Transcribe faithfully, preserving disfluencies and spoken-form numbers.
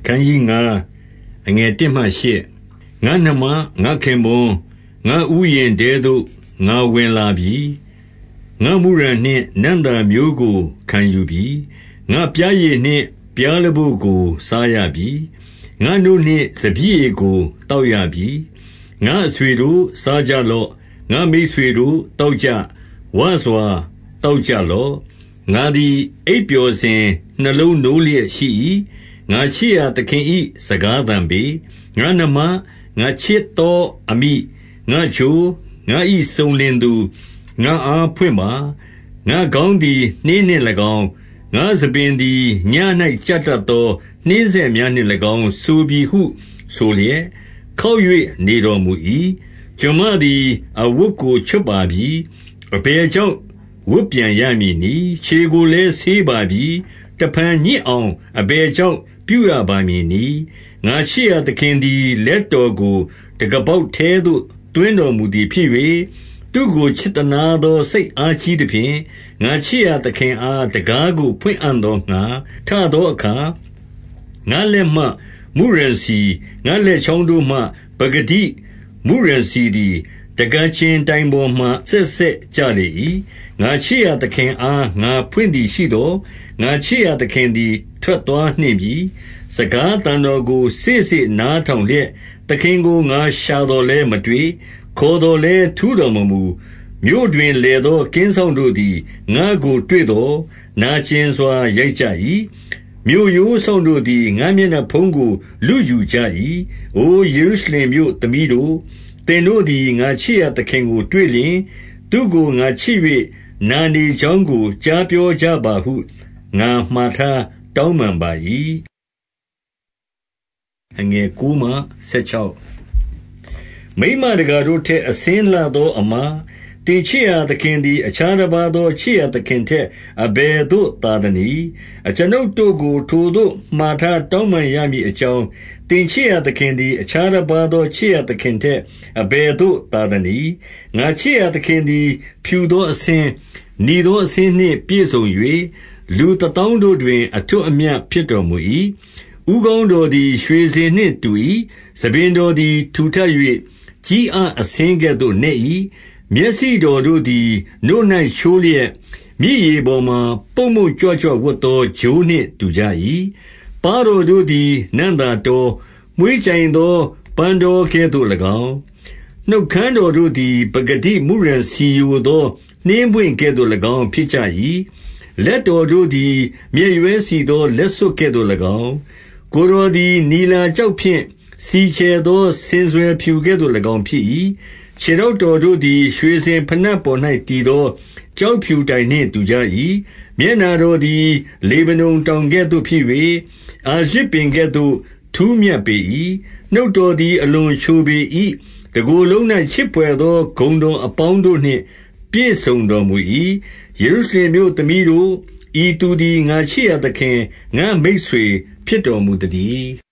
န်းကြီးငါအငယ်တစ်မှရှစ်ငါနှမငါခင်ပွန်းငါဥယျာဉ်တဲသို့ငါဝင်လာပြီငါမုရန်နှင့်နန္တာမျိုးကိုခံယူပြီငါပြားရည်နှင့်ပြားလဘို့ကိုစားရပြီငါတို့နှင့်စပျစ်ရည်ကိုတောက်ရပြီငါအဆွေတို့စားကြလော့ငါမိတ်ဆွေတို့တောက်ကြဝါစွာတောက်ကြလော့ငါသည်အိပ်ပျော်စဉ်နှလုံးနိုးလျက်ရှိ၏ငါချစ်ရာသခင်၏စကားသံပေငါနှမငါချစ်သောအမိငါချိုငါ၏စုံလင်သူငါအားဖွင့်ပါငါကောင်းသည်နှင်းနှင့်၎င်းငါစပင်သည်ည၌ကြတ်တတ်သောနှင်းဆက်များနှင့်၎င်းဆိုပြီဟုဆိုလျက်ခောက်၍နေတော်မူ၏ကျွန်မသည်အဝတ်ကိုချွတ်ပါပြီအဘယ်ကြောင့်ဝတ်ပြန်ရမည်နည်းခြေကိုလည်းဆေးပါပြီတဖန်ညစ်အောင်အဘယ်ကြောင့်ပြုရပါမည်နည်းငါချစ်ရာသခင်သည်လက်တော်ကိုတကပေါက်ထဲသို့တွင်းတော်မူသည်ဖြစ်၍သူကိုချစ်တနာသောစိတ်အားကြီးသည်ဖြင့်ငါချစ်ရာသခင်အားတကားကိုဖွင့်အံ့သောငါထသောအခါငါလက်မှမုရန်စီငါလက်ချောင်းတို့မှပဂတိမုရန်စီသည်တကချင်းတိုင်ပေါ်မှဆက်ဆက်ကြလေ၏ငါချစ်ရာသခင်အားငါဖွင့်သည်ရှိသောငါချစ်ရာသခင်သည်ထွက်သွားနှင့်ပြီစကားတန်တော်ကိုစစ်စစ်နားထောင်လျက်သခင်ကိုငါရှာတော်လဲမတွေ့ခေါ်တော်လဲထူးတော်မမူမြို့တွင်လေသောကင်းဆောင်တို့သည်ငါကိုတွေ့တော်နာကျင်စွာရိုက်ကြ၏မြို့ရိုးဆောင်တို့သည်ငါမျက်နှာဖုံးကိုလူယူကြ၏အိုယေရုရှလင်မြို့သမီးတို့သင်တို့သည်ငါချစ်ရာသခင်ကိုတွေ့လျင်သူကိုငါချစ်၍နာနေကြောင်းကိုကြားပြောကြပါဟုငါမှားထားတောင်းပန်ပါ၏အငယ်ကိုမှဆက်ချောက်မိမတကာတို့ထက်အစင်းလာသောအမားတင်ချစ်ရာသခင်သည်အခြားတစ်ပါးသောချစ်ရာသခင်ထက်အဘယ်သို့သာသနည်းအကျွန်ုပ်တို့ကိုထိုသို့မှားထားတောင်းပန်ရမည်အကြောင်းတင်ချစ်ရာသခင်သည်အခြားတစ်ပါးသောချစ်ရာသခင်ထက်အဘယ်သို့သာသနည်းငါချစ်ရာသခင်သည်ဖြူသောအစင်းနီသောအစင်းနှင့်ပြည့်စုံ၍လူတသောင်းတို့တွင်အထွတ်အမြတ်ဖြစ်တော်မူ၏ဥကောင်းတော်သည်ရွှေစင်နှင့်တူ၏ဆပင်တော်သည်ထူထပ်၍ကြီးအားအစင်းကဲ့သို့နှင့်၏မျက်စိတော်တို့သည်နို့၌ချိုးလျက်မြည်ရည်ပေါ်မှပုံမှုကြွကြွဝတ်သောဂျိုးနှင့်တူကြ၏ပါးတော်တို့သည်နံ့သာတော်မွေးကြိုင်သောပန်းတော်ကဲ့သို့၎င်းနှုတ်ခမ်းတော်တို့သည်ပဂတိမုရန်စီယိုသောနှင်းပွင့်ကဲ့သို့၎င်းဖြစ်ကြ၏လက်တော်တို့သည်မြေရွဲစီသောလက်စွပ်ကဲ့သို့၎င်းကိုယ်တော်သည်နီလာကျောက်ဖြင့်စီချဲသောစင်စွယ်ဖြူကဲ့သို့၎င်းဖြစ်၏ခြေတော်တော်တို့သည်ရွှေစင်ဖနက်ပေါ်၌တည်သောကျောက်ဖြူတိုင်နှင့်တူကြ၏မျက်နာတော်သည်လေဗနုန်တောင်ကဲ့သို့ဖြစ်၍အာရဇ်ပင်ကဲ့သို့ထူးမြတ်ပေ၏နှုတ်တော်သည်အလွန်ချိုပေ၏တကိုယ်လုံး၌ချစ်ဖွယ်သောဂုဏ်တော်အပေါင်းတို့နှင့်ပြည့်စုံတော်မူ၏ယေရုရှလင်မြို့သမီးတို့ဤသူသည်ငါချစ်ရသခင်ငါမိတ်ဆွေဖြစ်တော်မူတည်း